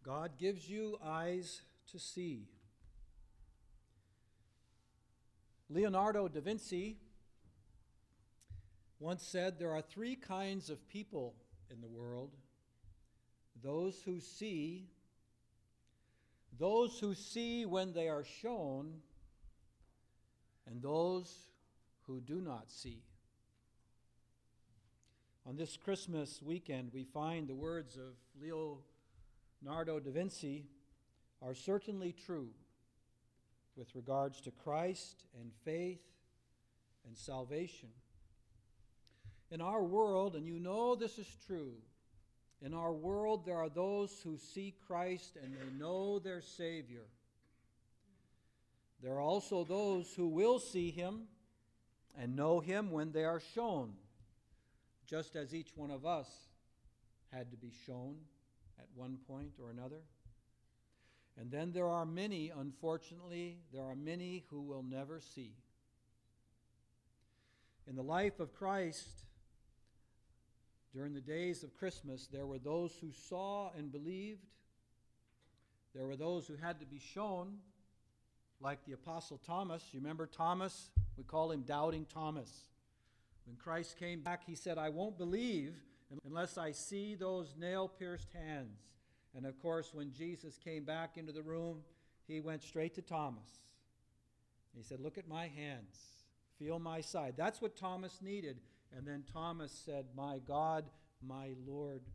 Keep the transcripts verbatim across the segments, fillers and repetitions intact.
God gives you eyes to see. Leonardo da Vinci once said there are three kinds of people in the world: those who see, those who see when they are shown, and those who do not see. On this Christmas weekend, we find the words of Leonardo da Vinci are certainly true with regards to Christ and faith and salvation. In our world, and you know this is true, in our world there are those who see Christ and they know their Savior. There are also those who will see Him and know Him when they are shown, just as each one of us had to be shown at one point or another. And then there are many, unfortunately, there are many who will never see. In the life of Christ, during the days of Christmas, there were those who saw and believed. There were those who had to be shown, like the Apostle Thomas. You remember Thomas? We call him Doubting Thomas. When Christ came back, he said, "I won't believe unless I see those nail-pierced hands." And of course, when Jesus came back into the room, he went straight to Thomas. He said, "Look at my hands. Feel my side." That's what Thomas needed. And then Thomas said, "My God, my Lord."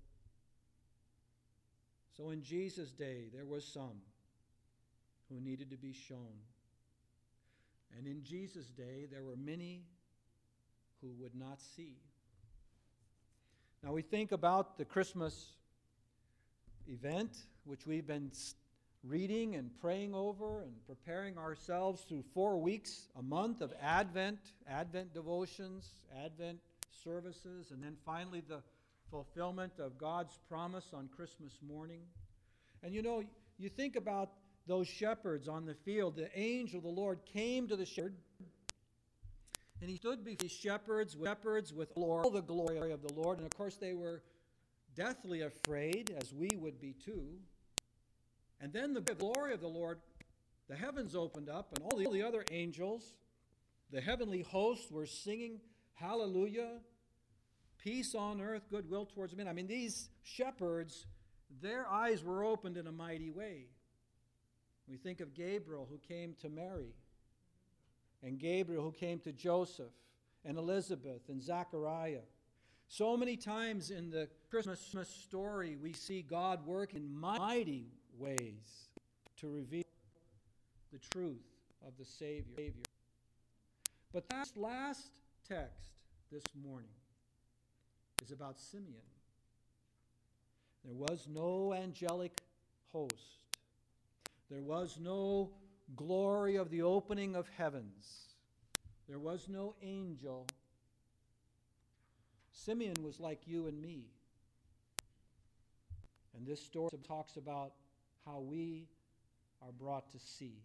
So in Jesus' day, there were some who needed to be shown. And in Jesus' day, there were many who would not see. Now we think about the Christmas event, which we've been reading and praying over and preparing ourselves through four weeks, a month of Advent, Advent devotions, Advent services, and then finally the fulfillment of God's promise on Christmas morning. And you know, you think about those shepherds on the field. The angel of the Lord came to the shepherd, and he stood before the shepherds, shepherds with all the glory of the Lord. And of course, they were deathly afraid, as we would be too. And then the glory of the Lord, the heavens opened up, and all the, all the other angels, the heavenly hosts, were singing hallelujah, peace on earth, goodwill towards men. I mean, these shepherds, their eyes were opened in a mighty way. We think of Gabriel, who came to Mary, and Gabriel, who came to Joseph, and Elizabeth, and Zechariah. So many times in the Christmas story, we see God work in mighty ways to reveal the truth of the Savior. But that last text this morning is about Simeon. There was no angelic host. There was no glory of the opening of heavens. There was no angel. Simeon was like you and me. And this story talks about how we are brought to see.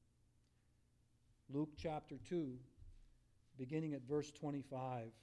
Luke chapter two, beginning at verse twenty-five,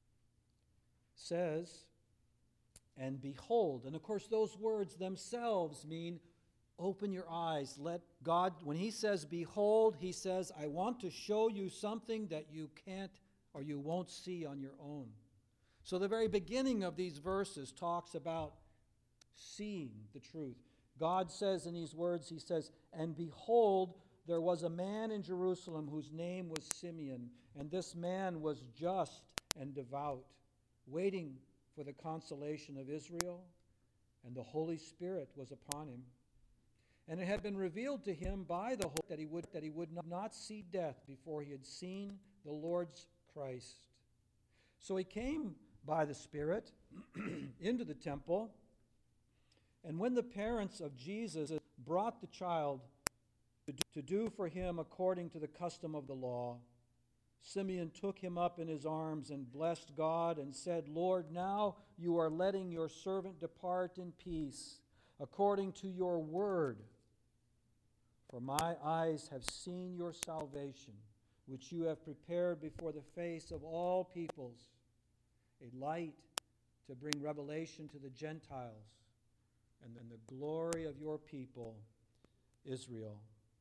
says, "And behold," and of course those words themselves mean open your eyes. Let God, when he says behold, he says, I want to show you something that you can't or you won't see on your own. So the very beginning of these verses talks about seeing the truth. God says in these words, he says, "And behold, there was a man in Jerusalem whose name was Simeon, and this man was just and devout, waiting for the consolation of Israel, and the Holy Spirit was upon him. And it had been revealed to him by the hope that he would that he would not see death before he had seen the Lord's Christ. So he came by the Spirit into the temple, and when the parents of Jesus brought the child to do for him according to the custom of the law, Simeon took him up in his arms and blessed God and said, Lord, now you are letting your servant depart in peace, according to your word. For my eyes have seen your salvation, which you have prepared before the face of all peoples, a light to bring revelation to the Gentiles and the glory of your people, Israel.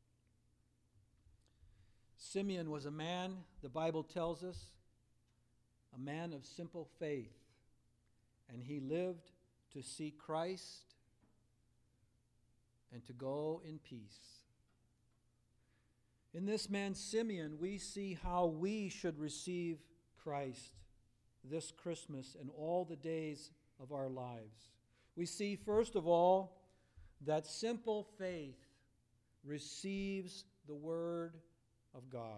Simeon was a man, the Bible tells us, a man of simple faith, and he lived to see Christ and to go in peace. In this man Simeon, we see how we should receive Christ this Christmas and all the days of our lives. We see, first of all, that simple faith receives the Word of God.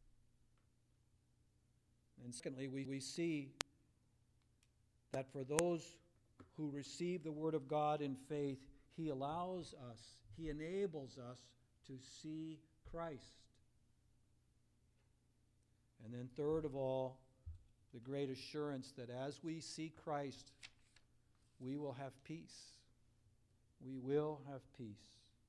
And secondly, we, we see that for those who receive the Word of God in faith, He allows us, He enables us to see Christ. And then third of all, the great assurance that as we see Christ, we will have peace. We will have peace.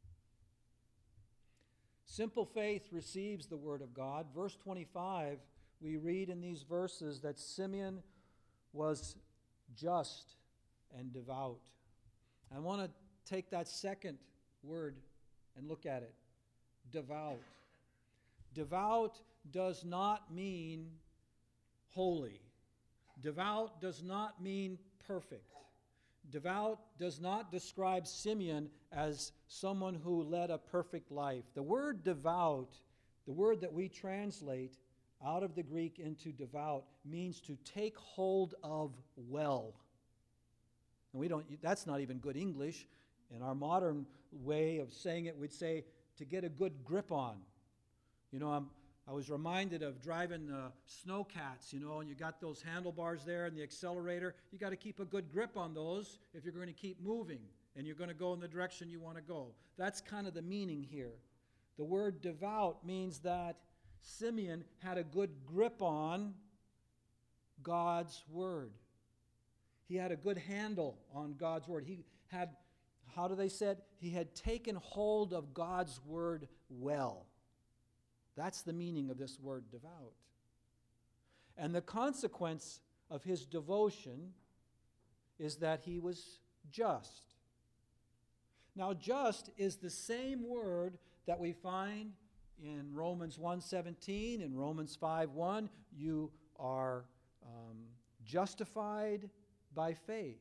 Simple faith receives the Word of God. Verse twenty-five, we read in these verses that Simeon was just and devout. I want to take that second word and look at it. Devout. Devout does not mean holy. Devout does not mean perfect. Devout does not describe Simeon as someone who led a perfect life. The word devout, the word that we translate out of the Greek into devout, means to take hold of well. And we don't, that's not even good English. In our modern way of saying it, we'd say to get a good grip on. You know, I'm, I was reminded of driving the snowcats, you know, and you got those handlebars there and the accelerator. You got to keep a good grip on those if you're going to keep moving and you're going to go in the direction you want to go. That's kind of the meaning here. The word devout means that Simeon had a good grip on God's Word. He had a good handle on God's Word. He had, how do they say it? He had taken hold of God's Word well. That's the meaning of this word devout. And the consequence of his devotion is that he was just. Now, just is the same word that we find in Romans one seventeen, in Romans five one. You are um, justified by faith.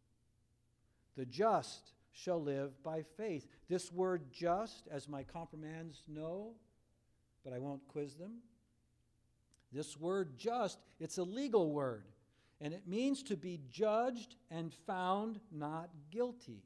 The just shall live by faith. This word just, as my confirmands know, but I won't quiz them. This word just, it's a legal word, and it means to be judged and found not guilty.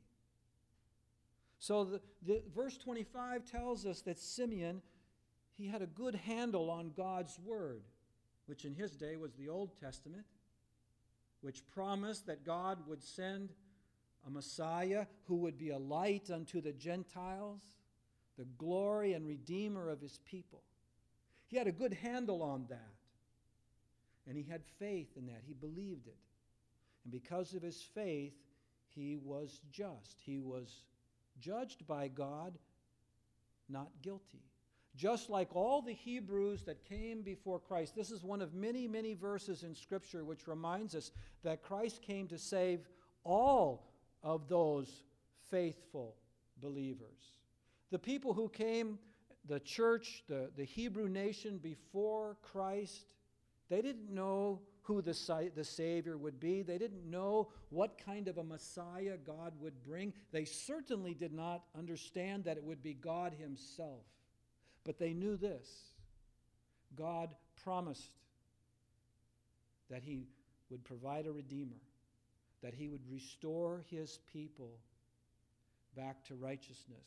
So the, the verse twenty-five tells us that Simeon, he had a good handle on God's Word, which in his day was the Old Testament, which promised that God would send a Messiah who would be a light unto the Gentiles, the glory and redeemer of his people. He had a good handle on that. And he had faith in that. He believed it. And because of his faith, he was just. He was judged by God, not guilty. Just like all the Hebrews that came before Christ. This is one of many, many verses in Scripture which reminds us that Christ came to save all of those faithful believers. The people who came, the church, the, the Hebrew nation before Christ, they didn't know who the, the Savior would be. They didn't know what kind of a Messiah God would bring. They certainly did not understand that it would be God himself. But they knew this. God promised that he would provide a Redeemer, that he would restore his people back to righteousness.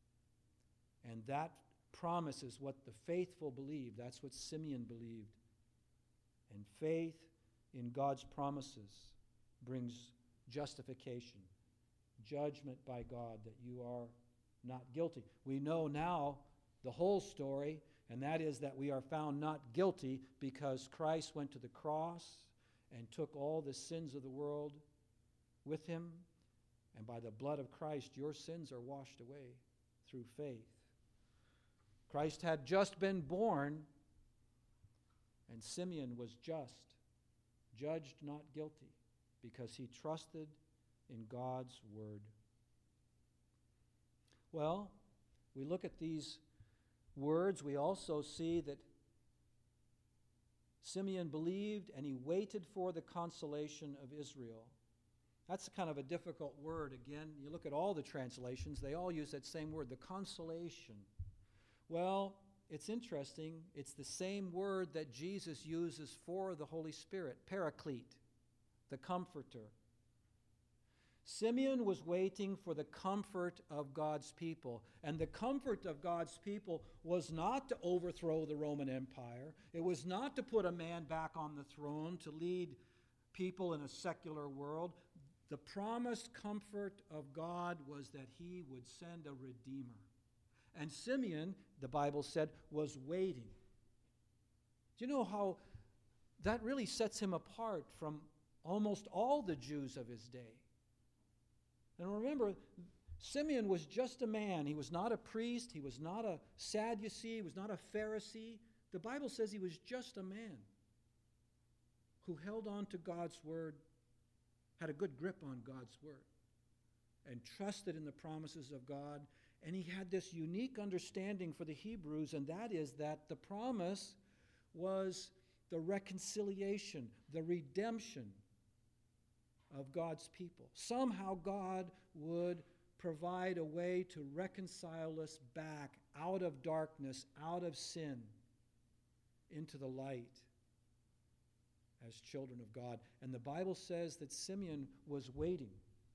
And that promise is what the faithful believe. That's what Simeon believed. And faith in God's promises brings justification, judgment by God that you are not guilty. We know now the whole story, and that is that we are found not guilty because Christ went to the cross and took all the sins of the world with him. And by the blood of Christ, your sins are washed away through faith. Christ had just been born, and Simeon was just, judged not guilty, because he trusted in God's word. Well, we look at these words, we also see that Simeon believed and he waited for the consolation of Israel. That's kind of a difficult word. Again, you look at all the translations, they all use that same word, the consolation. Well, it's interesting. It's the same word that Jesus uses for the Holy Spirit, Paraclete, the Comforter. Simeon was waiting for the comfort of God's people. And the comfort of God's people was not to overthrow the Roman Empire. It was not to put a man back on the throne to lead people in a secular world. The promised comfort of God was that he would send a Redeemer. And Simeon, the Bible said, was waiting. Do you know how that really sets him apart from almost all the Jews of his day? And remember, Simeon was just a man. He was not a priest. He was not a Sadducee. He was not a Pharisee. The Bible says he was just a man who held on to God's word, had a good grip on God's word, and trusted in the promises of God. And he had this unique understanding for the Hebrews, and that is that the promise was the reconciliation, the redemption of God's people. Somehow God would provide a way to reconcile us back out of darkness, out of sin, into the light as children of God. And the Bible says that Simeon was waiting,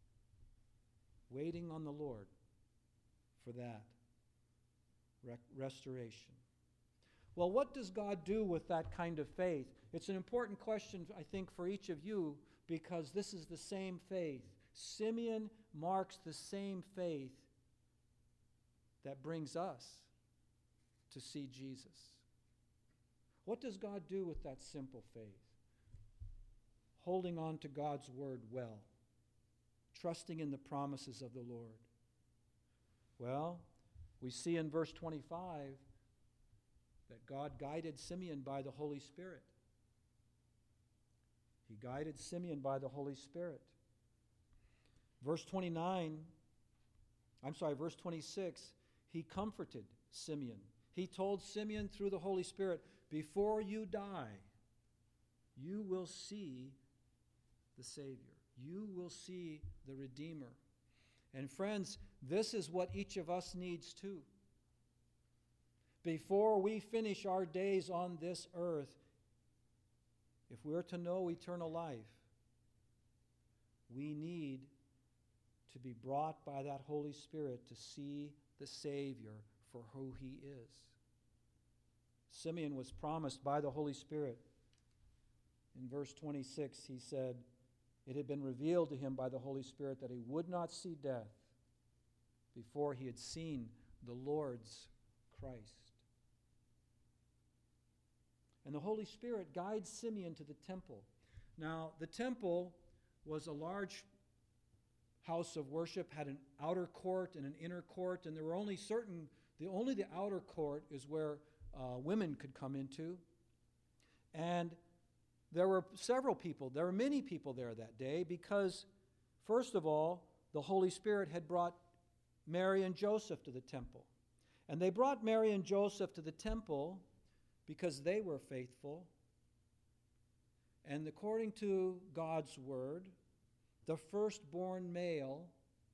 waiting on the Lord for that re- restoration. Well, what does God do with that kind of faith? It's an important question, I think, for each of you, because this is the same faith. Simeon marks the same faith that brings us to see Jesus. What does God do with that simple faith? Holding on to God's word well, trusting in the promises of the Lord. Well, we see in verse twenty-five that God guided Simeon by the Holy Spirit. He guided Simeon by the Holy Spirit. Verse twenty-nine, I'm sorry, verse twenty-six, he comforted Simeon. He told Simeon through the Holy Spirit, before you die, you will see the Savior. You will see the Redeemer. And friends, this is what each of us needs too. Before we finish our days on this earth, if we're to know eternal life, we need to be brought by that Holy Spirit to see the Savior for who he is. Simeon was promised by the Holy Spirit. In verse twenty-six, he said, it had been revealed to him by the Holy Spirit that he would not see death before he had seen the Lord's Christ. And the Holy Spirit guides Simeon to the temple. Now, the temple was a large house of worship, had an outer court and an inner court, and there were only certain, the only the outer court is where uh, women could come into. And there were several people, there were many people there that day because, first of all, the Holy Spirit had brought Mary and Joseph to the temple. And they brought Mary and Joseph to the temple because they were faithful. And according to God's word, the firstborn male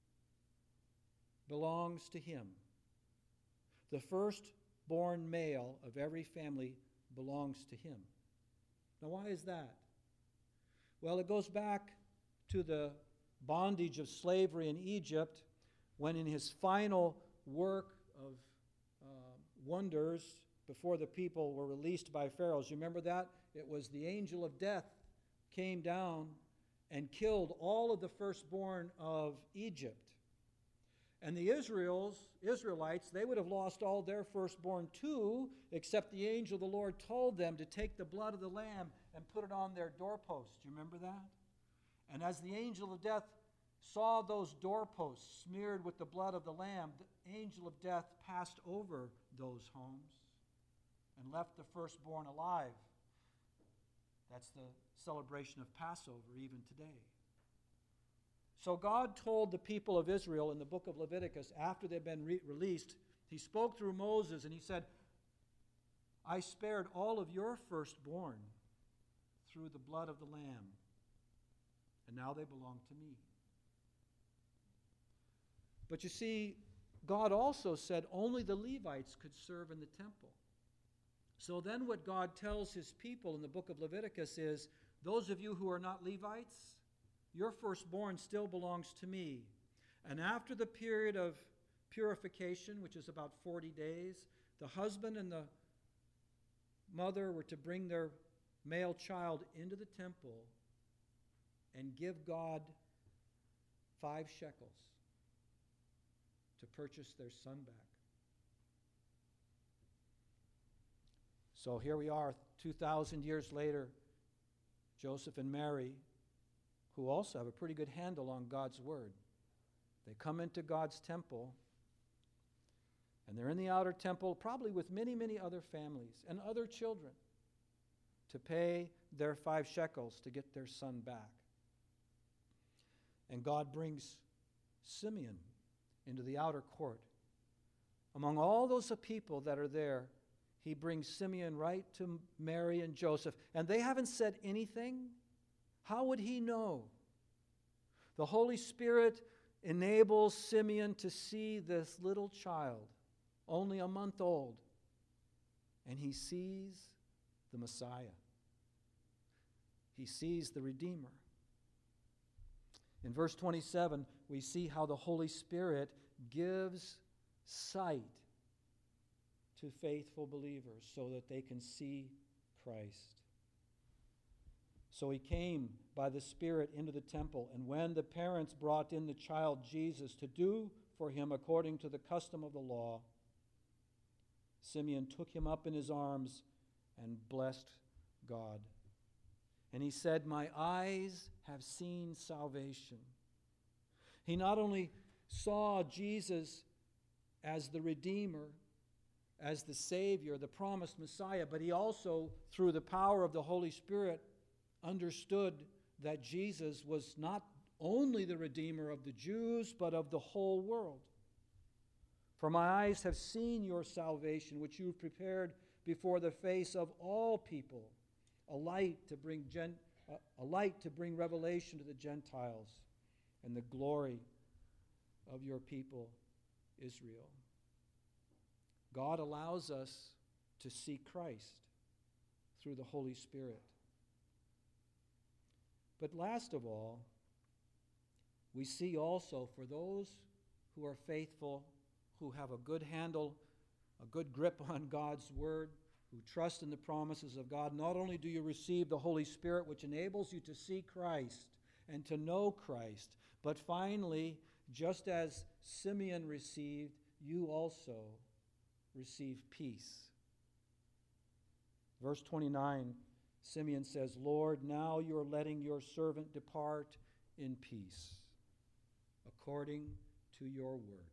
belongs to him. The firstborn male of every family belongs to him. Now, why is that? Well, it goes back to the bondage of slavery in Egypt when in his final work of uh, wonders before the people were released by Pharaoh. You remember that? It was the angel of death came down and killed all of the firstborn of Egypt. And the Israels, Israelites, they would have lost all their firstborn too, except the angel of the Lord told them to take the blood of the lamb and put it on their doorposts. Do you remember that? And as the angel of death saw those doorposts smeared with the blood of the lamb, the angel of death passed over those homes and left the firstborn alive. That's the celebration of Passover even today. So God told the people of Israel in the book of Leviticus, after they'd been re- released, he spoke through Moses and he said, I spared all of your firstborn through the blood of the Lamb, and now they belong to me. But you see, God also said only the Levites could serve in the temple. So then what God tells his people in the book of Leviticus is, those of you who are not Levites, your firstborn still belongs to me. And after the period of purification, which is about forty days, the husband and the mother were to bring their male child into the temple and give God five shekels to purchase their son back. So here we are, two thousand years later, Joseph and Mary, who also have a pretty good handle on God's word. They come into God's temple, and they're in the outer temple, probably with many, many other families and other children, to pay their five shekels to get their son back. And God brings Simeon into the outer court. Among all those people that are there, he brings Simeon right to Mary and Joseph, and they haven't said anything. How would he know? The Holy Spirit enables Simeon to see this little child, only a month old, and he sees the Messiah. He sees the Redeemer. In verse twenty-seven, we see how the Holy Spirit gives sight to faithful believers so that they can see Christ. So he came by the Spirit into the temple, and when the parents brought in the child Jesus to do for him according to the custom of the law, Simeon took him up in his arms and blessed God. And he said, my eyes have seen salvation. He not only saw Jesus as the Redeemer, as the Savior, the promised Messiah, but he also, through the power of the Holy Spirit, understood that Jesus was not only the Redeemer of the Jews, but of the whole world. For my eyes have seen your salvation, which you've prepared before the face of all people, a light to bring gen- a light to bring revelation to the Gentiles, and the glory of your people, Israel. God allows us to see Christ through the Holy Spirit. But last of all, we see also for those who are faithful, who have a good handle, a good grip on God's word, who trust in the promises of God, not only do you receive the Holy Spirit, which enables you to see Christ and to know Christ, but finally, just as Simeon received, you also receive peace. Verse twenty-nine, Simeon says, Lord, now you're letting your servant depart in peace, according to your word.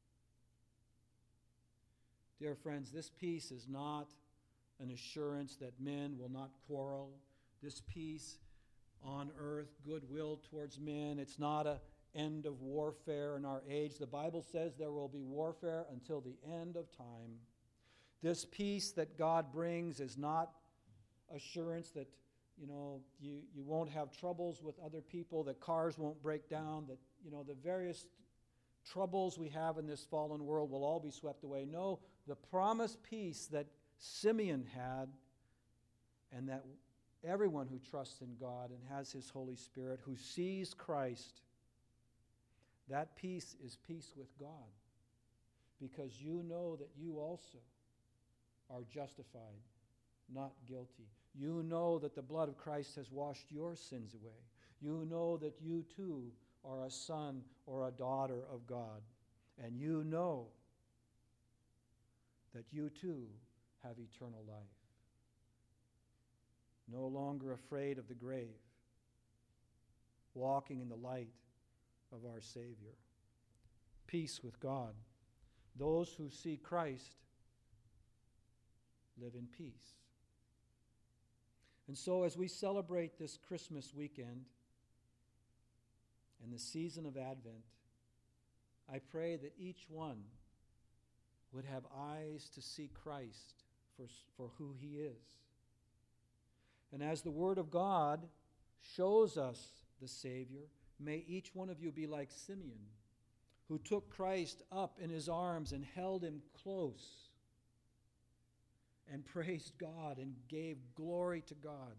Dear friends, this peace is not an assurance that men will not quarrel. This peace on earth, goodwill towards men, it's not an end of warfare in our age. The Bible says there will be warfare until the end of time. This peace that God brings is not assurance that, you know, you, you won't have troubles with other people, that cars won't break down, that, you know, the various troubles we have in this fallen world will all be swept away. No, the promised peace that Simeon had, and that everyone who trusts in God and has his Holy Spirit, who sees Christ, that peace is peace with God, because you know that you also are justified, not guilty. You know that the blood of Christ has washed your sins away. You know that you too are a son or a daughter of God. And you know that you too have eternal life. No longer afraid of the grave, walking in the light of our Savior. Peace with God. Those who see Christ live in peace. And so as we celebrate this Christmas weekend, and the season of Advent, I pray that each one would have eyes to see Christ for, for who he is. And as the Word of God shows us the Savior, may each one of you be like Simeon, who took Christ up in his arms and held him close and praised God and gave glory to God.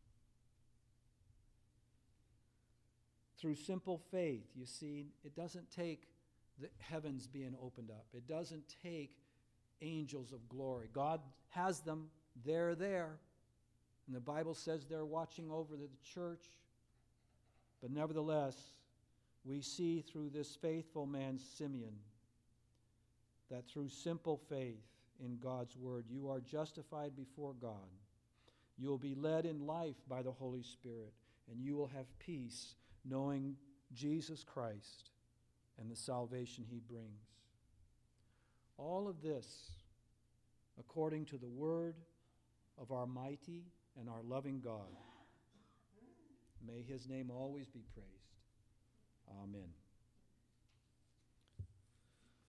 Through simple faith, you see, it doesn't take the heavens being opened up. It doesn't take angels of glory. God has them. They're there. And the Bible says they're watching over the church. But nevertheless, we see through this faithful man, Simeon, that through simple faith in God's word, you are justified before God. You will be led in life by the Holy Spirit, and you will have peace knowing Jesus Christ and the salvation he brings. All of this according to the word of our mighty and our loving God. May his name always be praised. Amen.